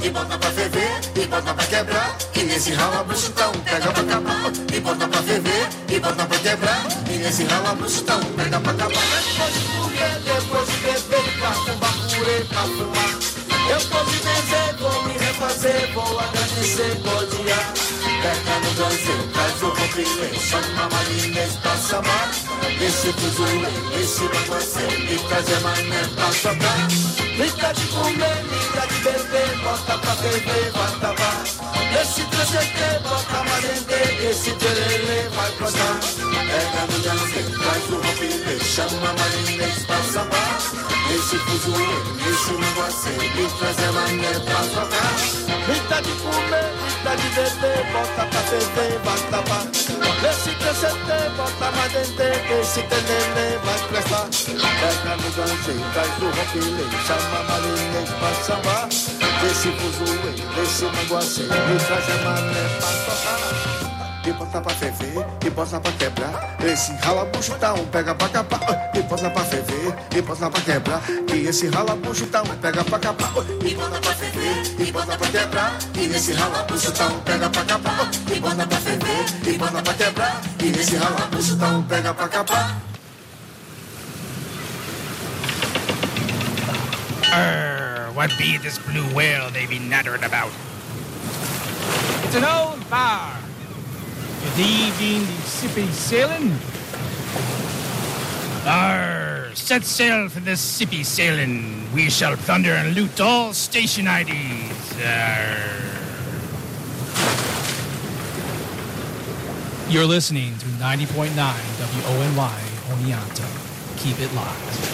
e bota pra ferver, e bota pra quebrar, e nesse rala buchutão, pega pra acabar. E bota pra ferver, e bota pra quebrar, e nesse rala buchutão, pega pra acabar. Depois de comer, depois de beber, pra fumar purê, pra fumar. Eu vou me benzer, vou me refazer, vou agradecer, vou odiar. Pega no danço, traz o rompilê, chama a marinês pra samar. Esse fuzuê, esse manguacê, me traz a mané pra sobrar. Liga de comer, liga de beber, bota pra beber, bota vá. Esse transeté, bota marendê, esse tererê vai gostar. Pega no danço, traz o rompilê, chama a marinês pra samar. Esse fuzuê, esse manguacê, me traz a mané pra sobrar. Liga de comer, liga de beber, bota pra beber, bota vá. Esse transeté, bota marendê, esse tererê vai prestar. Pega no danço, traz o rompilê, chama a marinês pra samar. Esse fuzuê, esse manguacê, me traz a mané pra tocar. E bota pra ferver, e bota pra quebrar. Esse ralabuchutão pega pra capar. E bota pra ferver, e bota pra quebrar. E esse ralabuchutão pega pra capar. E bota pra ferver, e bota pra quebrar. E esse ralabuchutão pega pra capar. E bota pra ferver, e bota pra quebrar. E esse ralabuchutão pega pra capar. What be this blue whale they be nattering about? It's an old bar. Thee been the sippy sailing? Set sail for the sippy sailing. We shall plunder and loot all station IDs. You're listening to 90.9 WONY Oneonta. Keep it locked.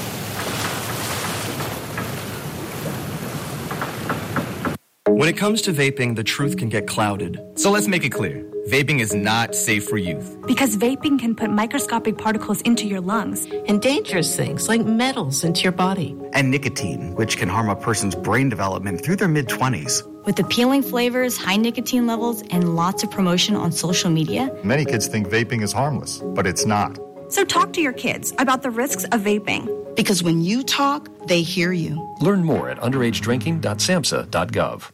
When it comes to vaping, the truth can get clouded. So let's make it clear. Vaping is not safe for youth. Because vaping can put microscopic particles into your lungs. And dangerous things like metals into your body. And nicotine, which can harm a person's brain development through their mid-20s. With appealing flavors, high nicotine levels, and lots of promotion on social media. Many kids think vaping is harmless, but it's not. So talk to your kids about the risks of vaping. Because when you talk, they hear you. Learn more at underagedrinking.samhsa.gov.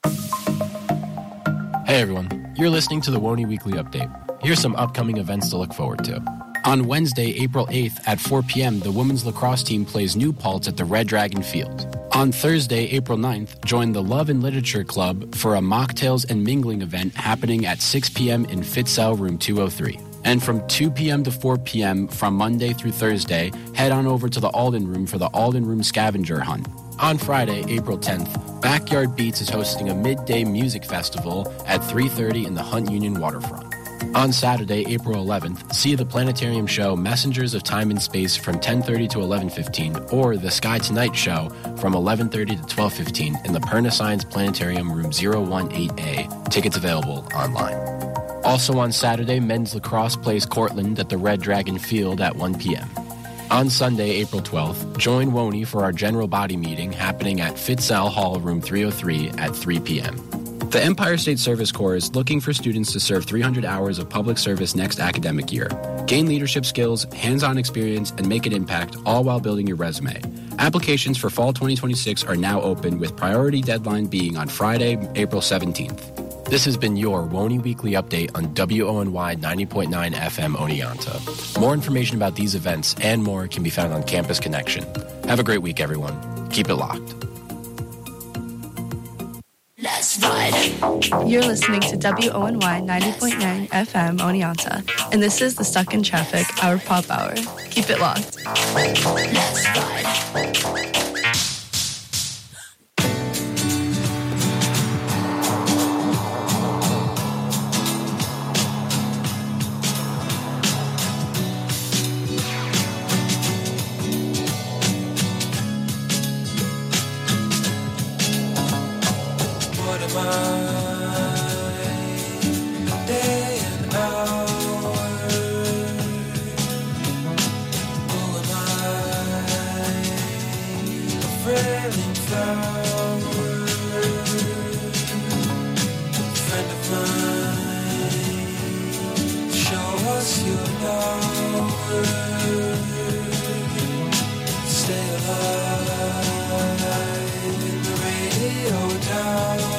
Hey everyone, you're listening to the WONY Weekly Update. Here's some upcoming events to look forward to. On Wednesday, April 8th at 4 p.m., the women's lacrosse team plays New Paltz at the Red Dragon Field. On Thursday, April 9th, join the Love and Literature Club for a mocktails and mingling event happening at 6 p.m. in Fitzell Room 203. And from 2 p.m. to 4 p.m. from Monday through Thursday, head on over to the Alden Room for the Alden Room Scavenger Hunt. On Friday, April 10th, Backyard Beats is hosting a midday music festival at 3:30 in the Hunt Union Waterfront. On Saturday, April 11th, see the planetarium show Messengers of Time and Space from 10:30 to 11:15 or the Sky Tonight show from 11:30 to 12:15 in the Perna Science Planetarium Room 018A. Tickets available online. Also on Saturday, men's lacrosse plays Cortland at the Red Dragon Field at 1 p.m. On Sunday, April 12th, join WONY for our general body meeting happening at Fitzell Hall, Room 303 at 3 p.m. The Empire State Service Corps is looking for students to serve 300 hours of public service next academic year. Gain leadership skills, hands-on experience, and make an impact, all while building your resume. Applications for fall 2026 are now open, with priority deadline being on Friday, April 17th. This has been your WONY Weekly Update on WONY 90.9 FM Oneonta. More information about these events and more can be found on Campus Connection. Have a great week, everyone. Keep it locked. Let's ride. You're listening to WONY 90.9 FM Oneonta, and this is the Stuck in Traffic, our pop hour. Keep it locked. Let's ride. Stay alive in the radio tower.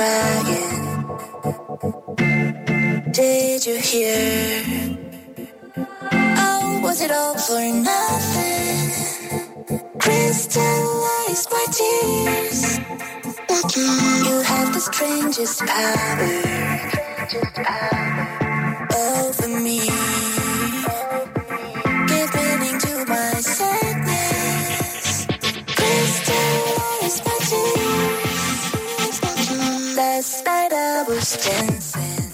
crying. Did you hear? Oh, was it all for nothing? Crystallized my tears. You have the strangest power over me. Give meaning to my sadness. Crystallized my tears. Last night I was dancing.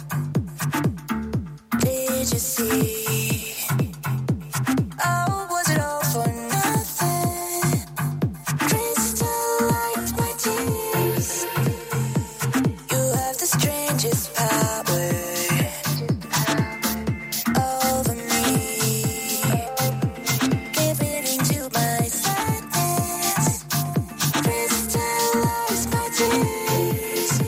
Did you see? Oh, was it all for nothing? Crystallized my tears. You have the strangest power over me. Give meaning to my sadness. Crystallized my tears.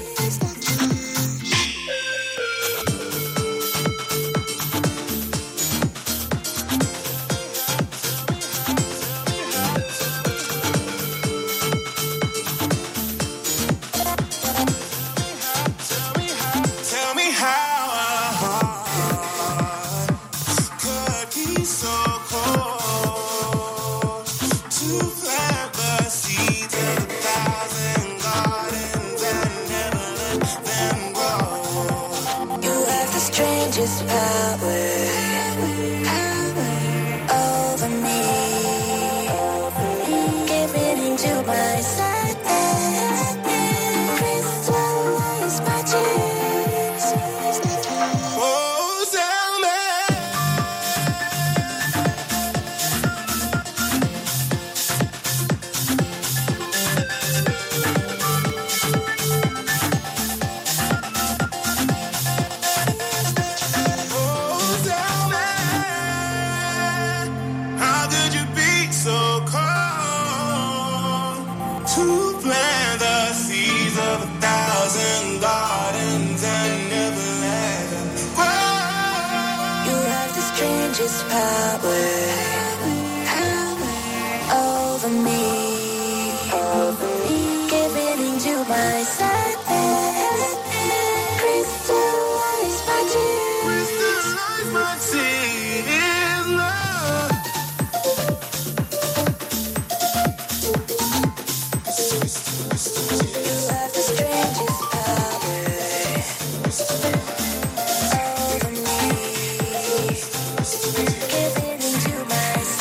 Tell me how a heart could be so cold to plant the seeds of 1,000 gardens and never let them grow. You have the strangest power over me. Give meaning to my sadness. Crystallize my tears. Oh, tell me. Oh, tell me. How could you be so cold to plant the seeds of 1,000 gardens and never let them grow? You have the strangest power over me. Give meaning to my sadness. Crystallize my tears. Crystallize my tears, love. You have the strangest power over me. Give meaning to my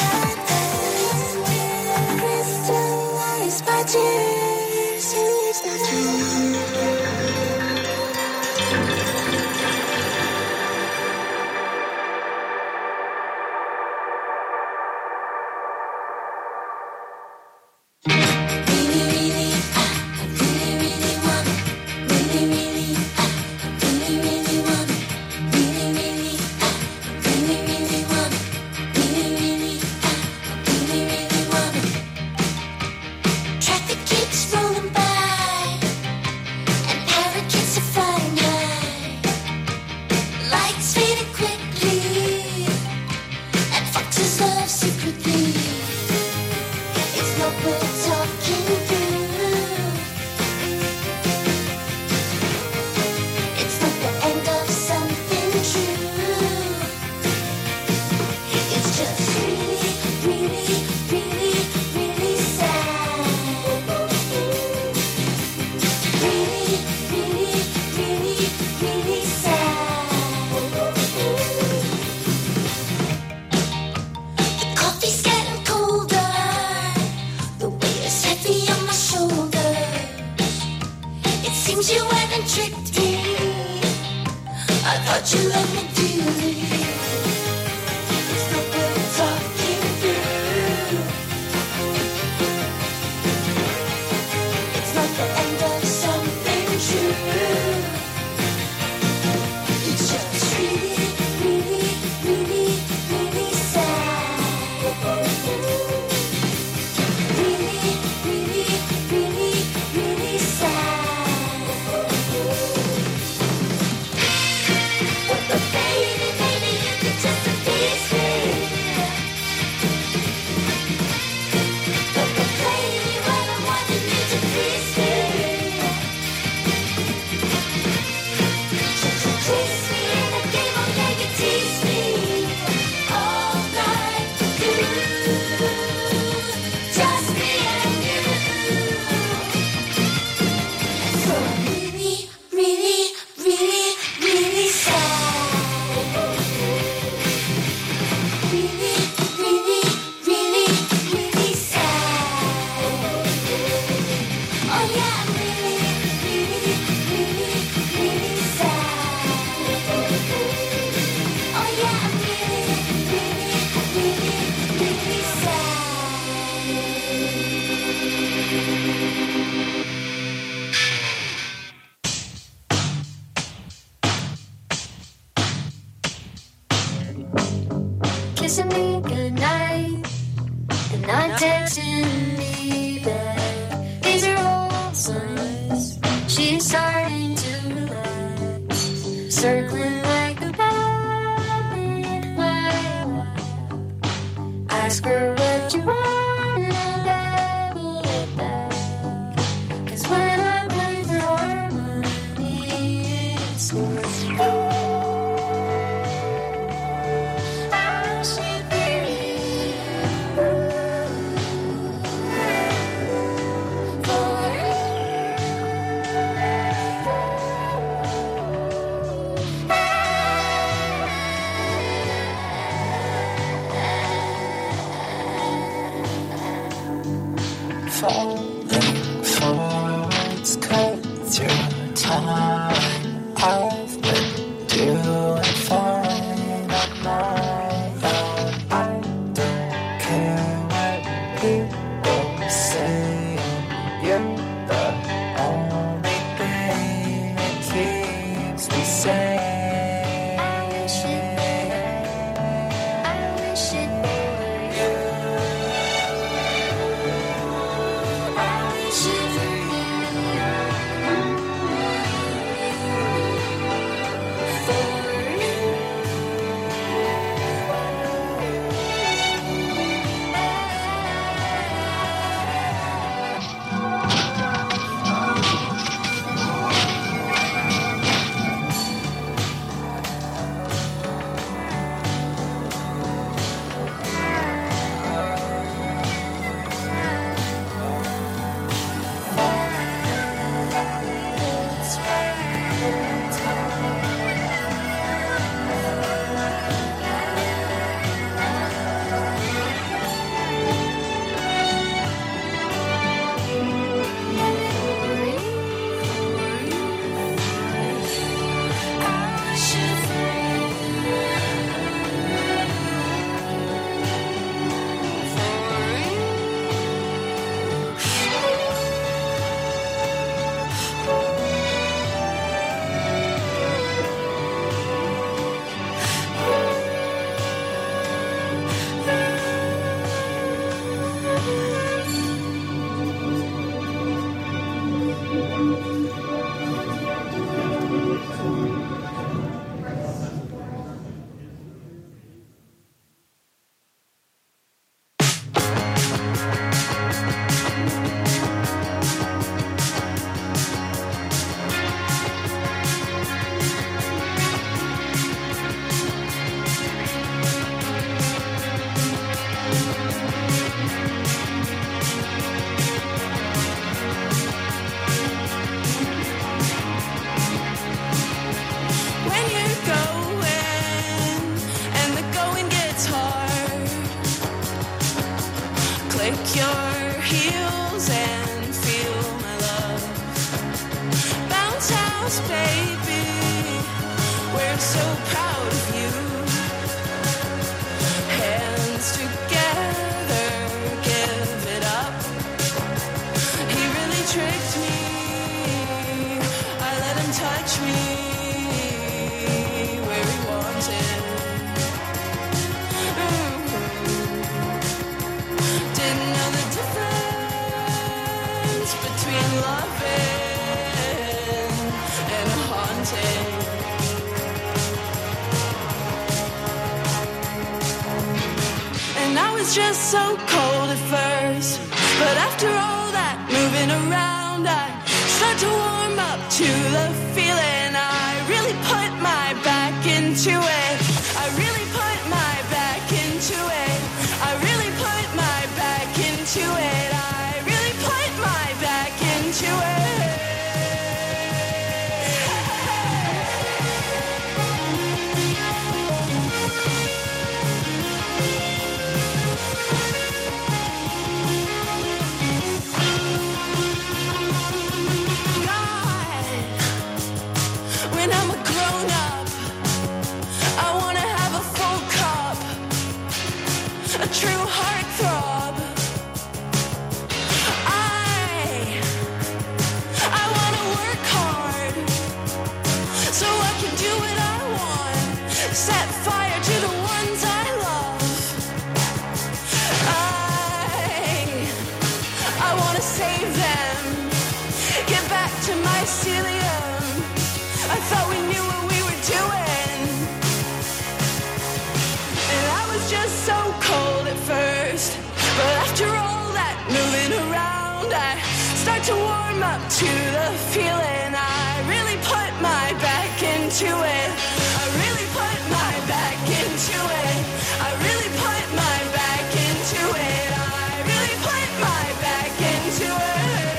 kissing me goodnight and not texting me back. These are all signs she's starting to relax, circling like a bat in my lap. Ask her what you want and I will get back. 'Cause when I play for harmony, it's falling forwards, cut through time. I've been doing fine on my own. I don't care what people say. You're the only thing that keeps me sane. Click your heels and feel my love. Bounce house, baby, we're so proud of you. Hands together, give it up. He really tricked me. I let him touch me where he wanted. Didn't know the difference between loving and haunting. And I was just so cold at first, but after all that moving around, I start to warm up to the feeling. I really put my back into it. I really put my back into it. I really put my back into it. I really put my back into it. God, when I'm a grown up, just so cold at first, but after all that moving around, I start to warm up to the feeling. I really put my back into it. I really put my back into it. I really put my back into it. I really put my back into it.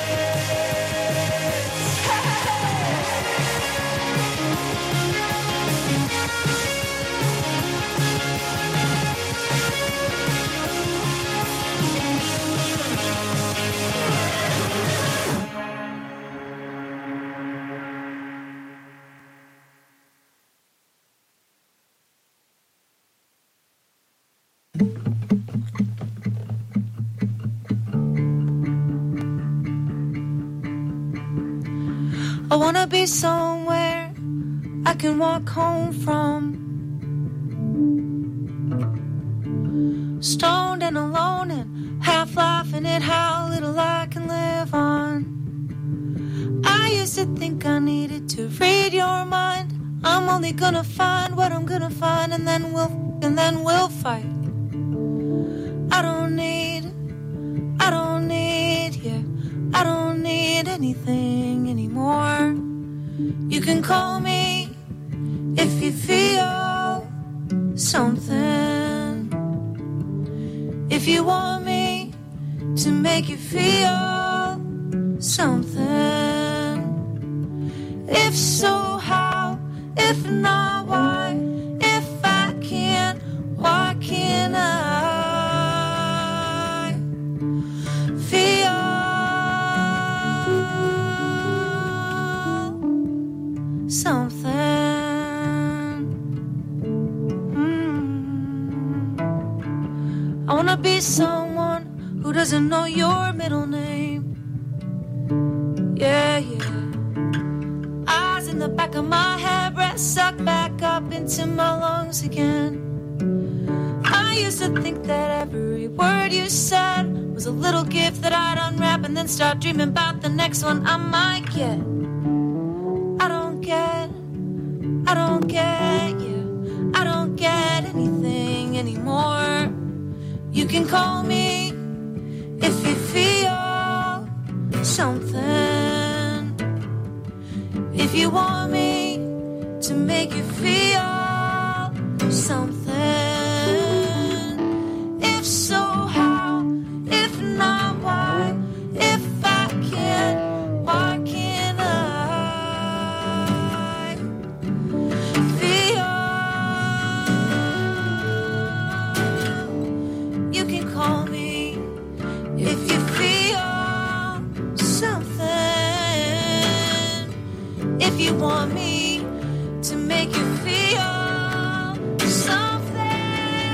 I wanna be somewhere I can walk home from, stoned and alone and half laughing at how little I can live on. I used to think I needed to read your mind. I'm only gonna find what I'm gonna find, and then we'll fight. I don't need anything anymore. You can call me if you feel something. If you want me to make you feel something. If so, how? If not, why? If I can't, why can't I feel something? I wanna be someone who doesn't know your middle name. Yeah, yeah. Eyes in the back of my head, breath sucked back up into my lungs again. I used to think that every word you said was a little gift that I'd unwrap and then start dreaming about the next one I might get. I don't get you. I don't get anything anymore. You can call me if you feel something. If you want me to make you feel something. If so, how? If not, why? If I can't, why can't I feel? You can call me if you feel something. If you want me to make you feel something.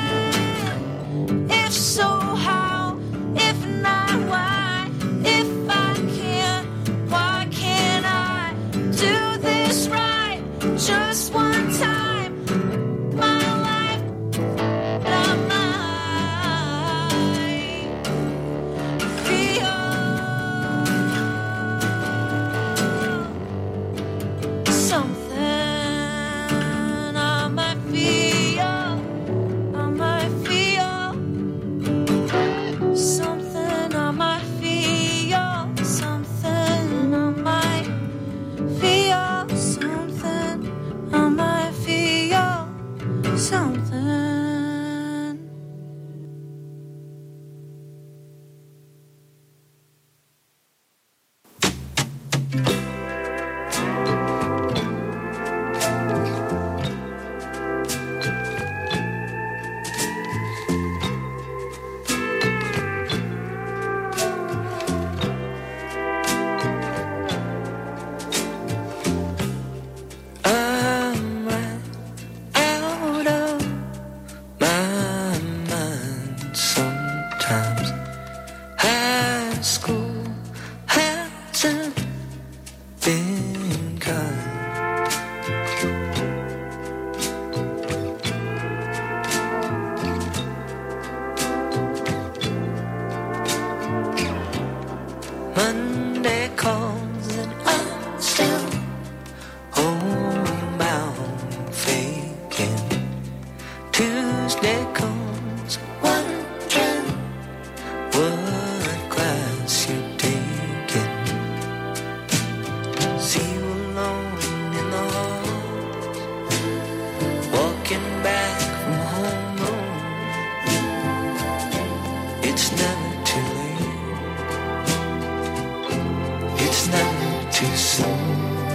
If so, how? If not, why? If I can't, why can't I do this right just one time? My life, and I might feel something. I might feel something. I might feel something. I might feel something. I might feel something. I'm right out of my mind sometimes. High school hasn't been kind. Monday comes and I'm still homebound, faking. Tuesday comes It's never too late. It's never too soon.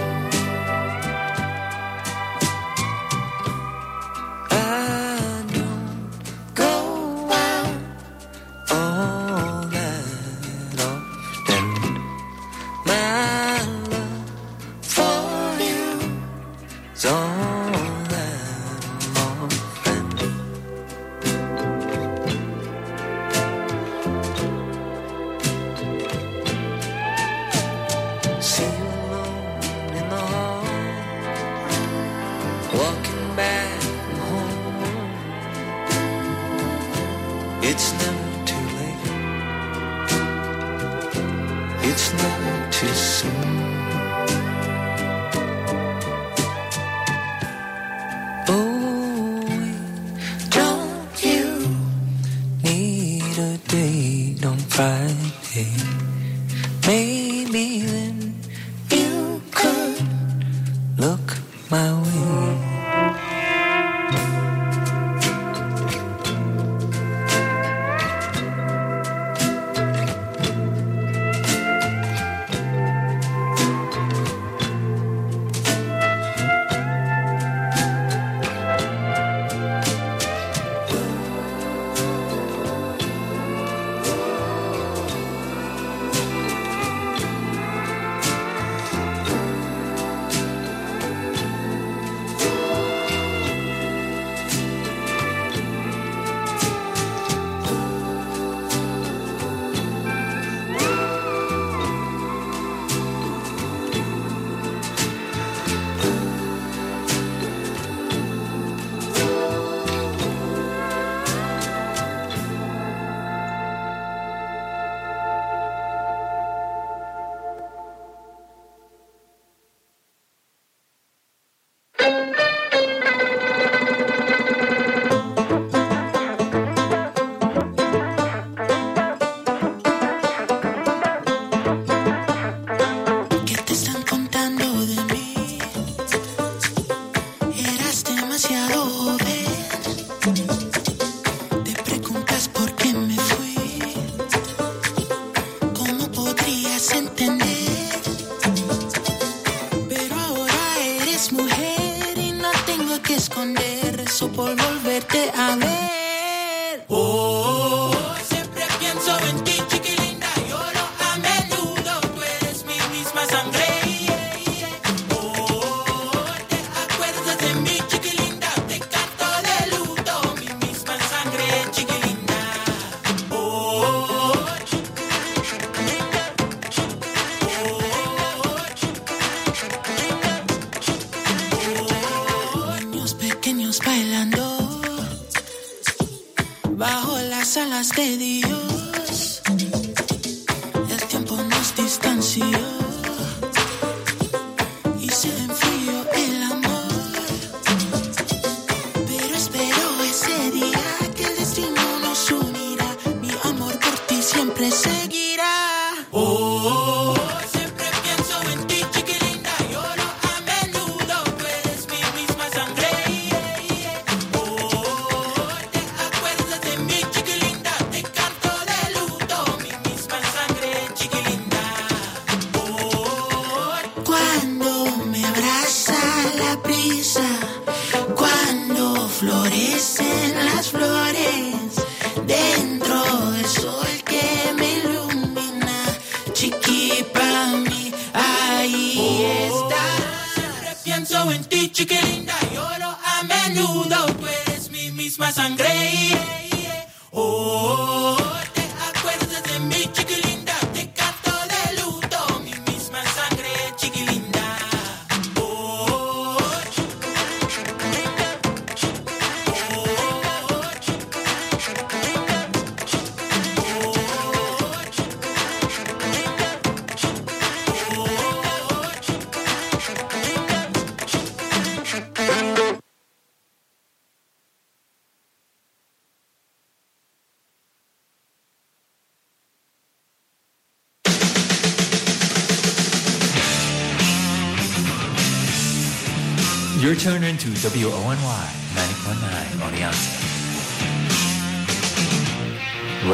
You're tuned into WONY 90.9 Oneonta.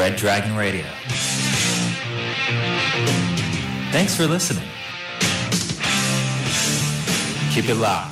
Red Dragon Radio. Thanks for listening. Keep it locked.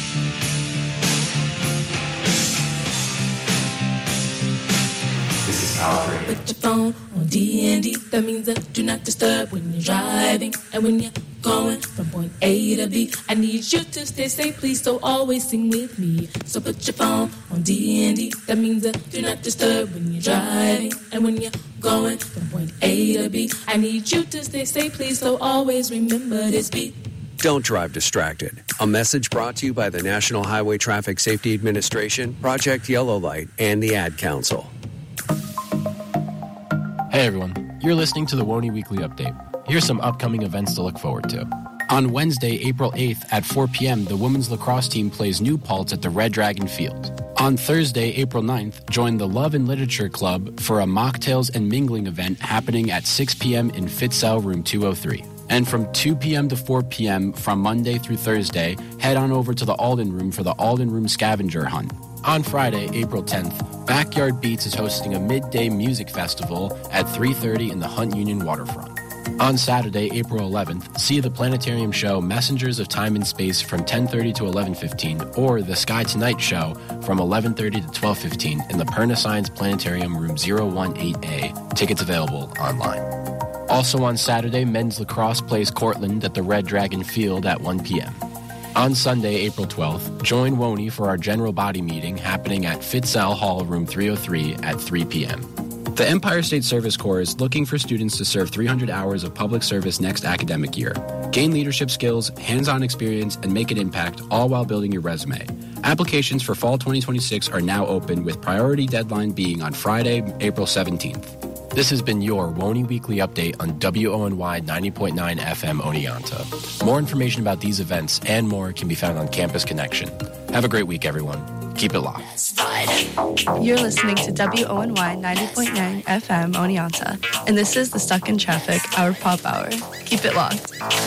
This is Power Radio. Put your phone on D&D. That means that do not disturb when you're driving. And when you're going from point A to B, I need you to stay safe, please, so always sing with me. So put your phone on D&D. That means that do not disturb when you're driving. And when you're going from point A to B, I need you to stay safe, please, so always remember this beat. Don't drive distracted. A message brought to you by the National Highway Traffic Safety Administration, Project Yellow Light, and the Ad Council. Hey everyone, you're listening to the Woney Weekly Update. Here's some upcoming events to look forward to. On Wednesday, April 8th at 4 p.m., the women's lacrosse team plays new palts at the Red Dragon Field. On Thursday, April 9th, join the Love and Literature Club for a mocktails and mingling event happening at 6 p.m. in Fitzell Room 203. And from 2 p.m. to 4 p.m. from Monday through Thursday, head on over to the Alden Room for the Alden Room Scavenger Hunt. On Friday, April 10th, Backyard Beats is hosting a midday music festival at 3:30 in the Hunt Union Waterfront. On Saturday, April 11th, see the planetarium show Messengers of Time and Space from 10:30 to 11:15, or the Sky Tonight show from 11:30 to 12:15 in the Perna Science Planetarium Room 018A. Tickets available online. Also on Saturday, men's lacrosse plays Cortland at the Red Dragon Field at 1 p.m. On Sunday, April 12th, join Woney for our general body meeting happening at Fitzell Hall, Room 303 at 3 p.m. The Empire State Service Corps is looking for students to serve 300 hours of public service next academic year. Gain leadership skills, hands-on experience, and make an impact, all while building your resume. Applications for fall 2026 are now open, with priority deadline being on Friday, April 17th. This has been your Woney Weekly Update on WONY 90.9 FM Oneonta. More information about these events and more can be found on Campus Connection. Have a great week, everyone. Keep it locked. You're listening to WONY 90.9 FM Oneonta, and this is the Stuck in Traffic, our pop hour. Keep it locked.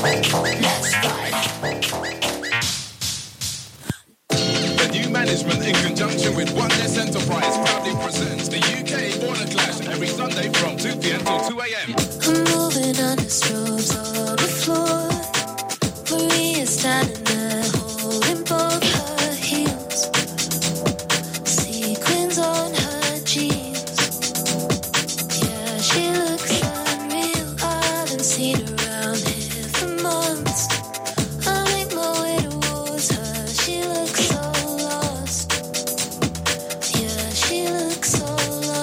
The new management, in conjunction with Oneness Enterprise, proudly presents the UK Border Clash every Sunday from 2 p.m. till 2 a.m. I'm moving on the strobes on the floor. Maria's standing there holding both her heels. Sequins on her jeans. Yeah, she looks unreal. I haven't seen her around here for months. I make my way towards her. She looks so lost. Yeah, she looks so lost.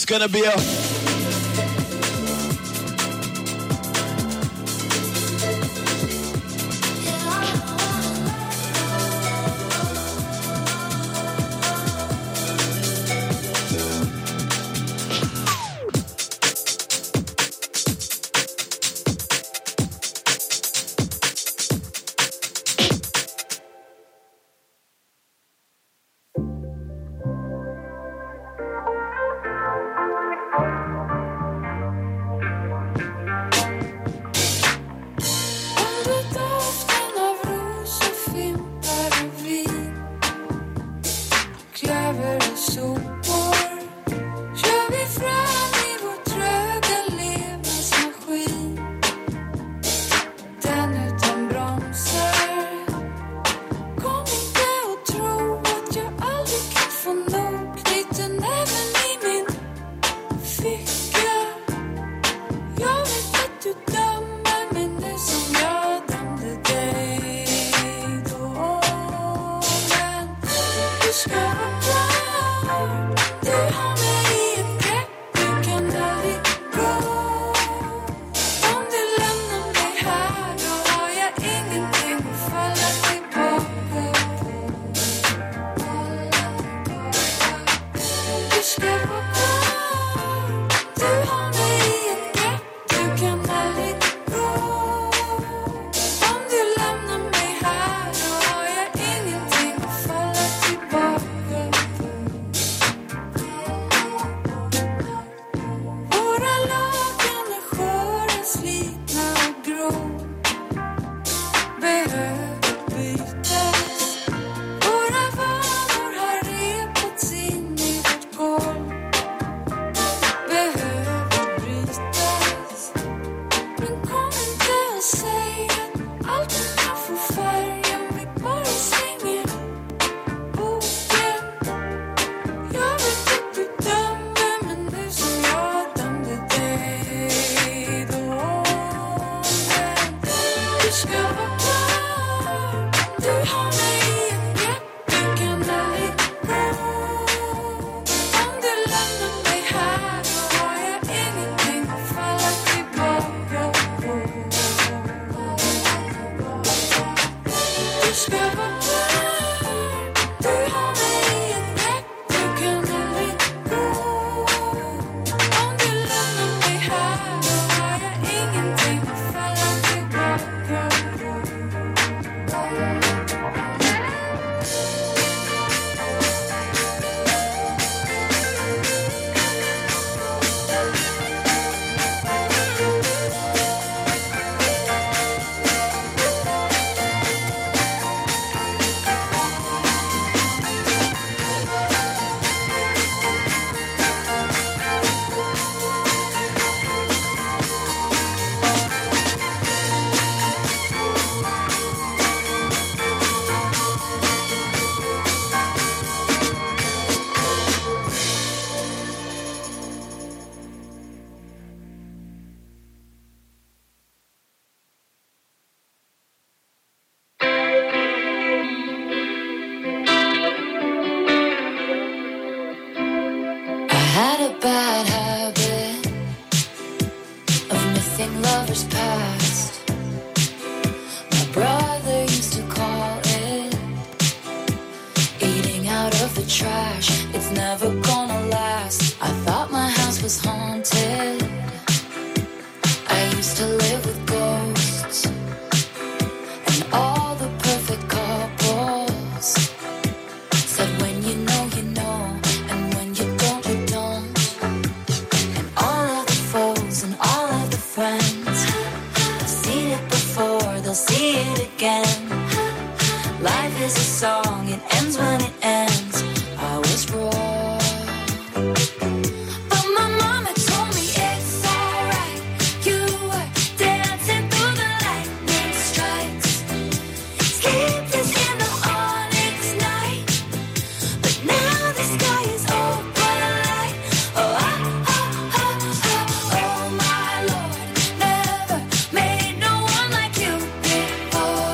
gonna be a...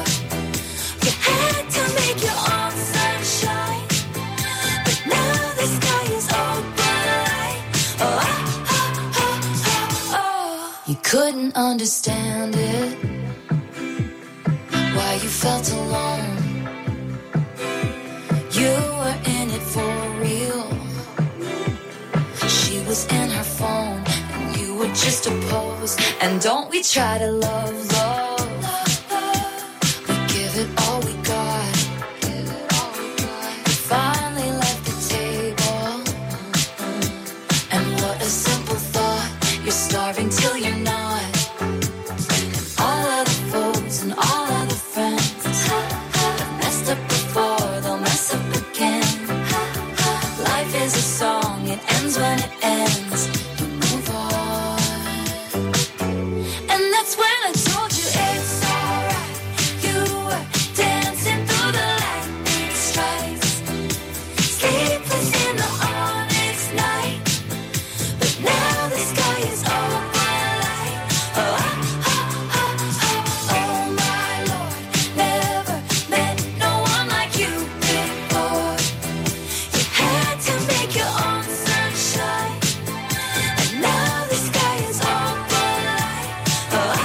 This couldn't understand it, why you felt alone. You were in it for real. She was in her phone and you were just a pose. And don't we try to love, we give it all we got. We finally left the table, and what a simple thought. You're starving till you're not. All of the foes and all of the friends have messed up before, they'll mess up again. Life is a song, it ends when it ends. You move on. And that's when I told you it's alright. You were dancing through the lightning strikes, sleepless in the onyx night. But now the sky is overlight. Oh, oh my Lord, never met no one like you before. You had to make your own sunshine, and now the sky is overlight. Oh,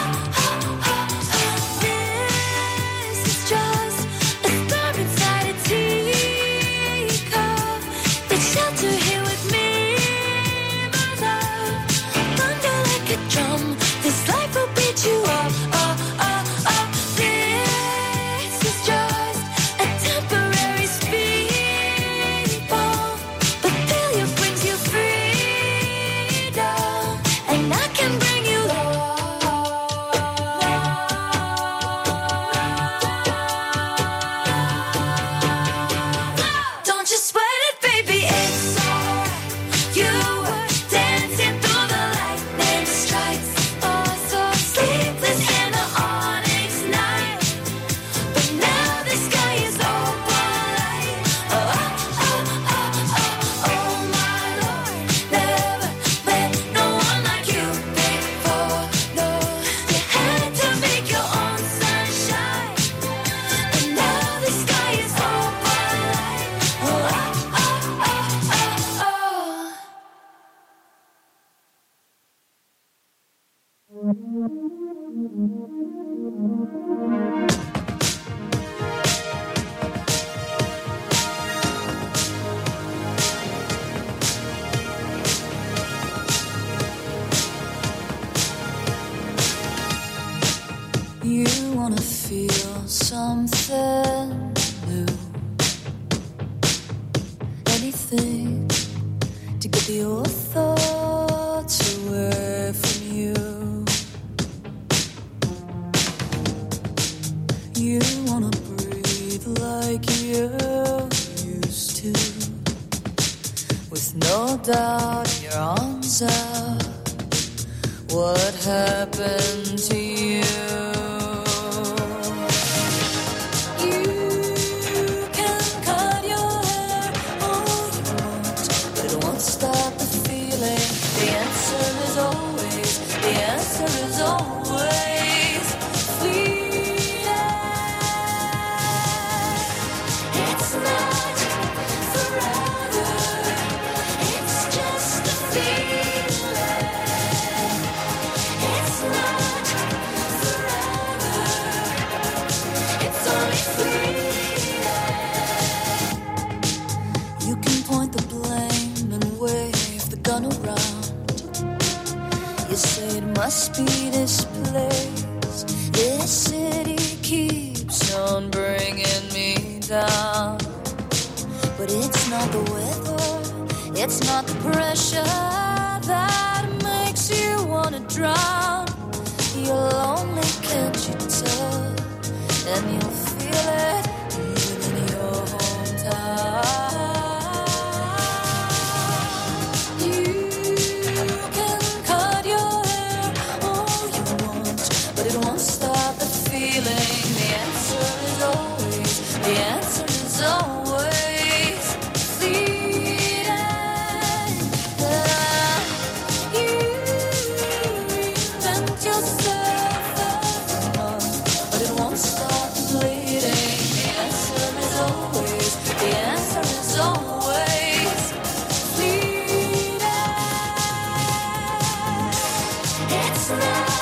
this is just a star inside a teacup. Take shelter here with me, my love. Thunder like a drum, this life will beat you up. This is just a temporary speed bump, but failure brings you freedom, and I can bring you love. Don't you sweat it, baby, it's alright. You were dancing through the lightning strikes, oh so sleepless in the onyx night. But now the sky is overlight. Oh my Lord, never met no one like you before. No, you had to make your own sunshine, and now the sky is overlight. Oh. You wanna feel something new, anything to get your thoughts away from you. You wanna breathe like you used to, with no doubt in your arms out. What happened to you? You can cut your hair all you want, but it won't stop the feeling. The answer is always fleeting. It's not forever, it's just a feeling. It's not forever, it's only fleeting. You can point the blame and wave the gun around. You say it must be this place. This city keeps on bringing me down. But it's not the weather, it's not the pressure that makes you wanna drown. You're lonely, can't you tell? And you'll feel it even in your hometown. You can cut your hair all you want, but it won't stop the feeling. The answer is always fleeting. You invent yourself every month, but it won't stop the bleeding. The answer is always fleeting. It's not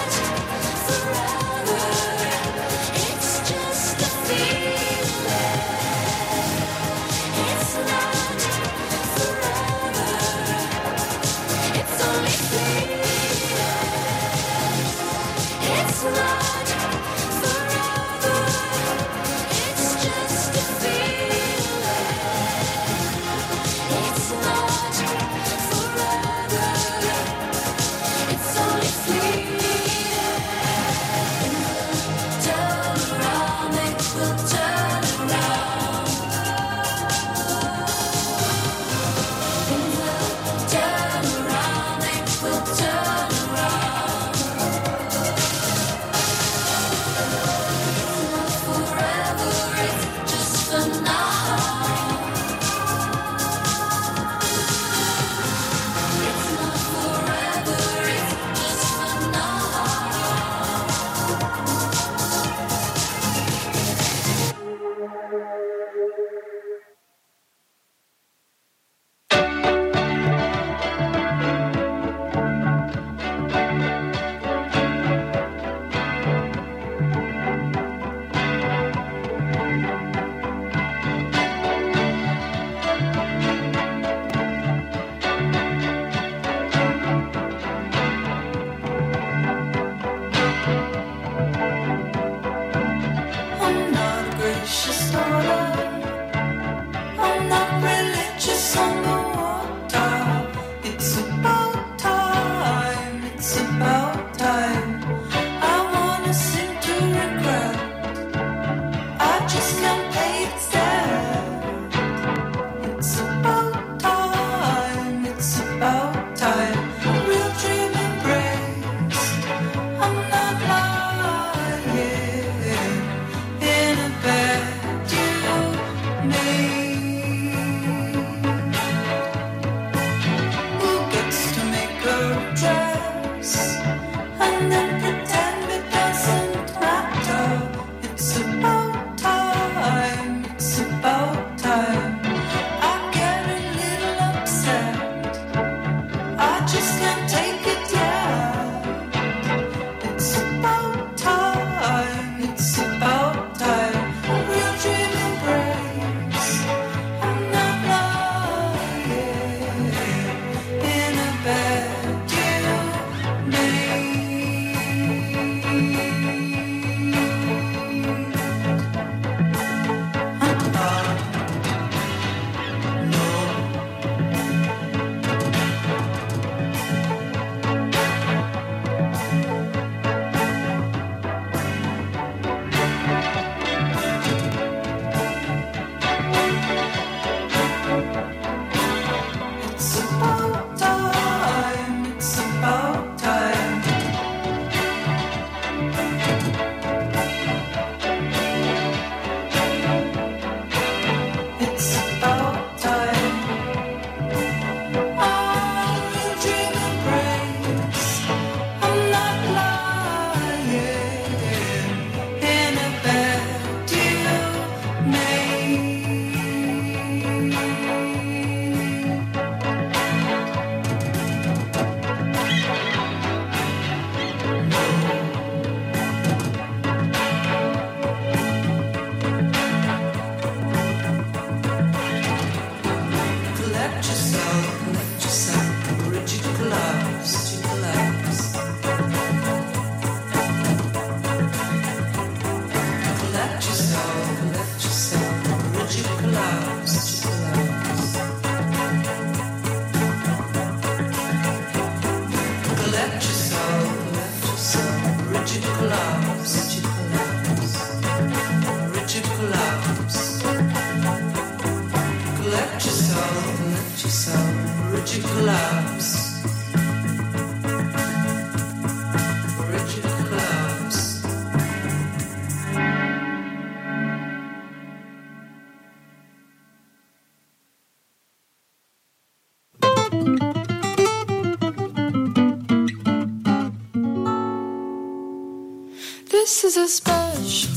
This is a special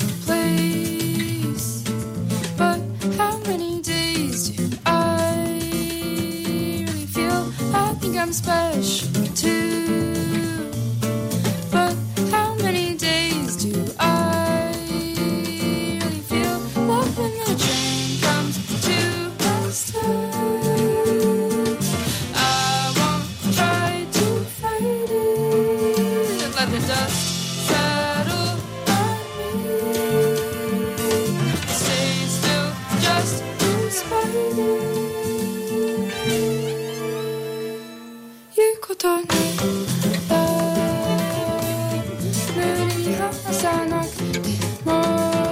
place, but how many days do I really feel? I think I'm special too, but how many days do I really feel? Love when the train comes to my stop. I won't try to fight it, let the dust settle on me. Stay still, just despite it. 言うことない無理に話さなくても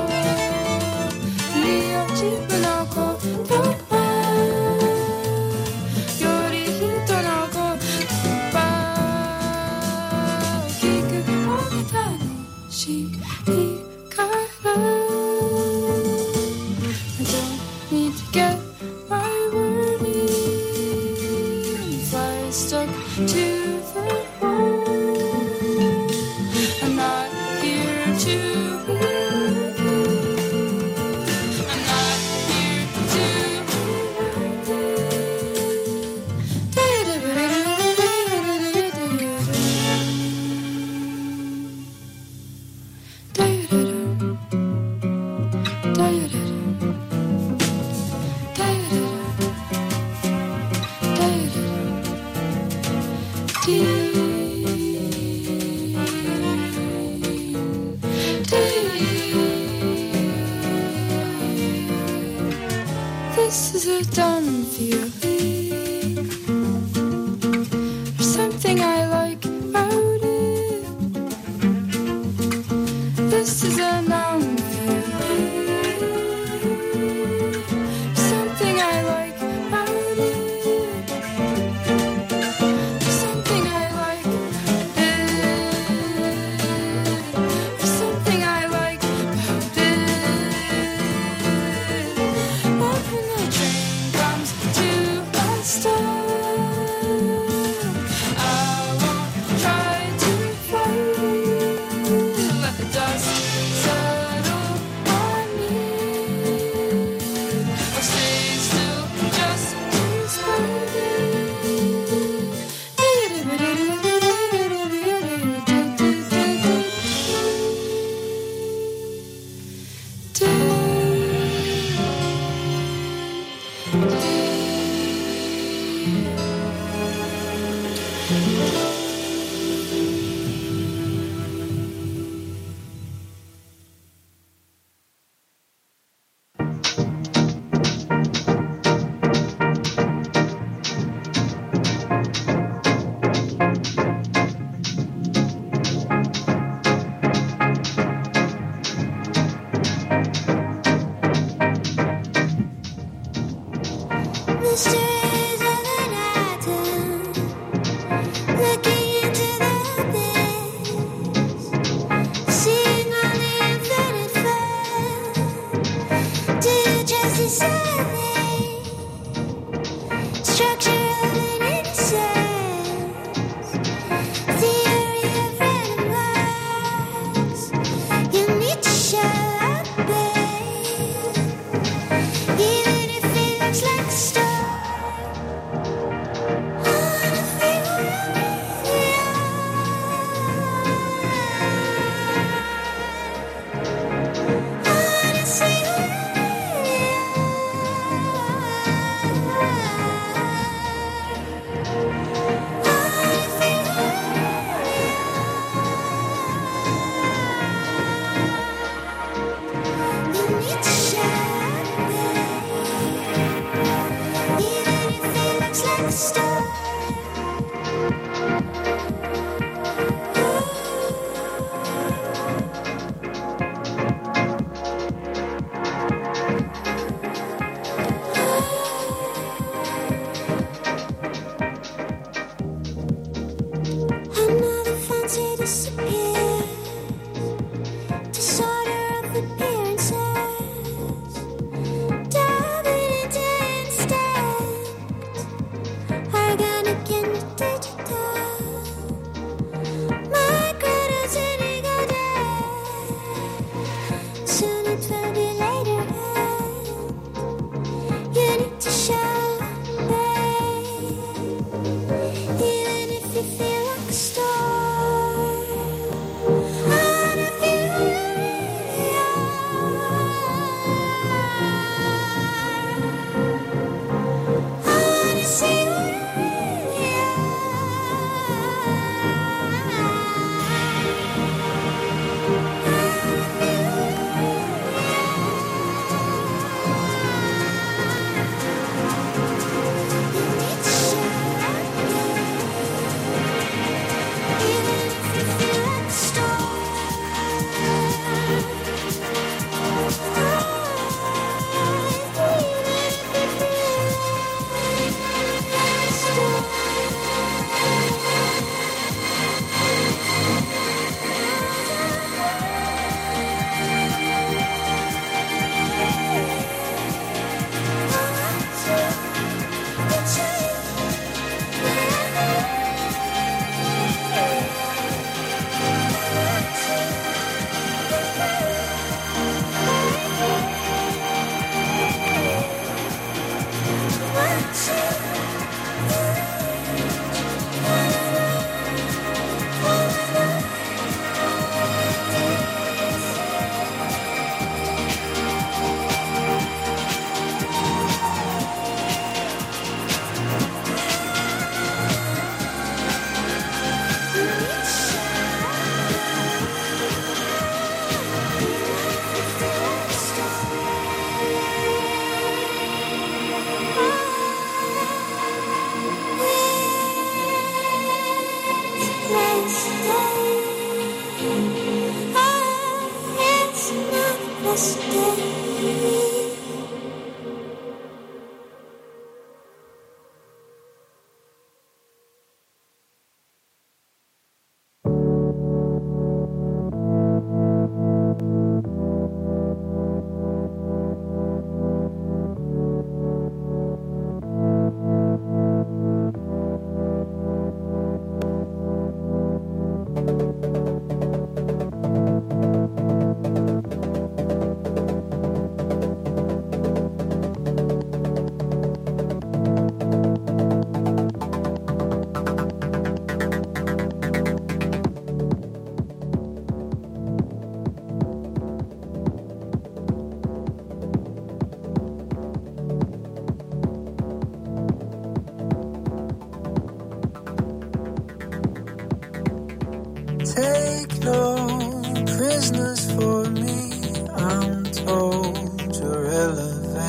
いいよ自分のことはより人の言葉を聞くのが楽しいから I don't need to get my word in if I stuck to the wall. I'm not here to be with you. I'm not This is a done feeling. There's something I like about it. This is a numb feeling. Something I like about it. Something I like about it. Something I like about it. When the train comes to a stop, I won't try to fight. Let the dust settle on me. I'll stay still just to spite it. Mysteries of an atom, looking into the abyss, seeing on the infinite fall. Do you trust the survey? Structure of an innocence, theory of random walks. You need to shut up, babe, even if it looks like a star. Another fancy disappears. Disorder of appearances. Diving into instinct. I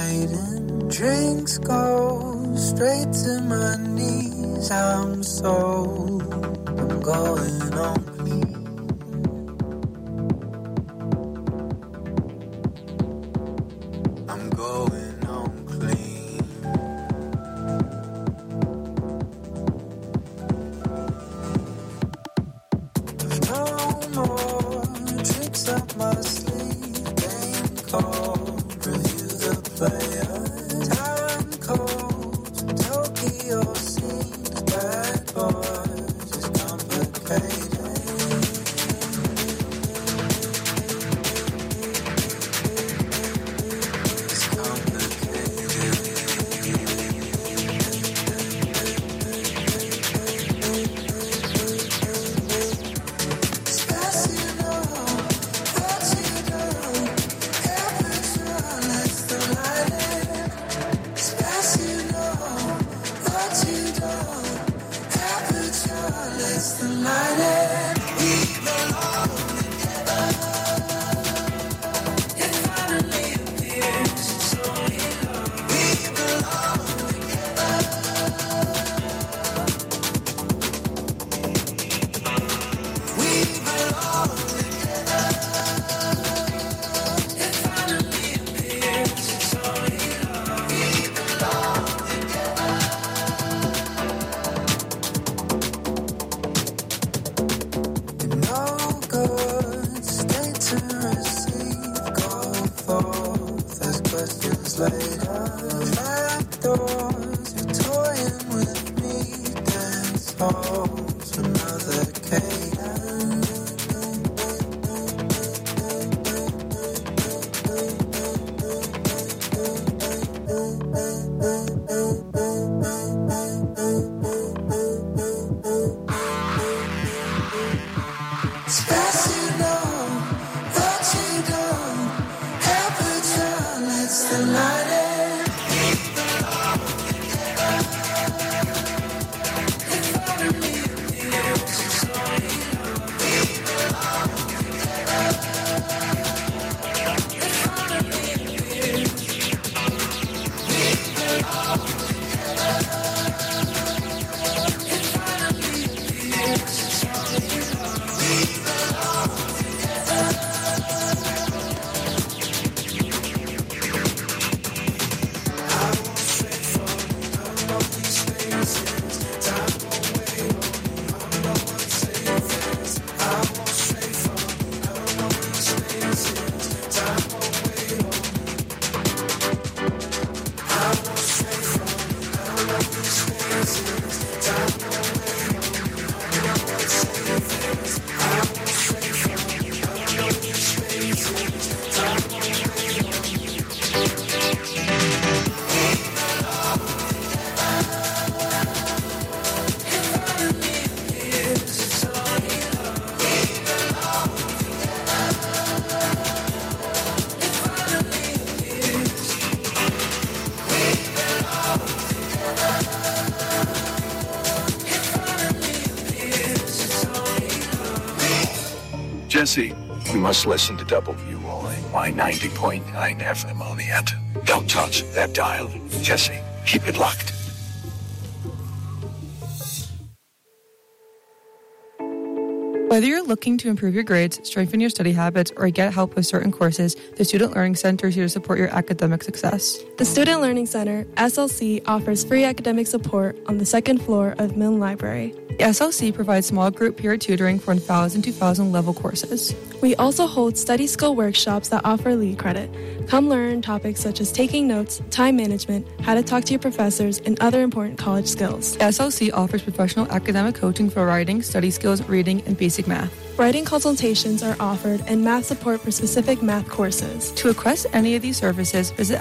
fading, drinks go straight to my knees. I'm going on clean. I'm going on clean. No more tricks up my sleeve. Game called, review the player. Time code, Tokyo scenes. Bad boys is complicated. Jesse, you must listen to WONY 90.9 FM Oneonta. Don't touch that dial. Jesse, keep it locked. Whether you're looking to improve your grades, strengthen your study habits, or get help with certain courses, the Student Learning Center is here to support your academic success. The Student Learning Center, SLC, offers free academic support on the second floor of Milne Library. The SLC provides small group peer tutoring for 1,000 to 2,000 level courses. We also hold study skill workshops that offer lead credit. Come learn topics such as taking notes, time management, how to talk to your professors, and other important college skills. The SLC offers professional academic coaching for writing, study skills, reading, and basic math. Writing consultations are offered and math support for specific math courses. To request any of these services, visit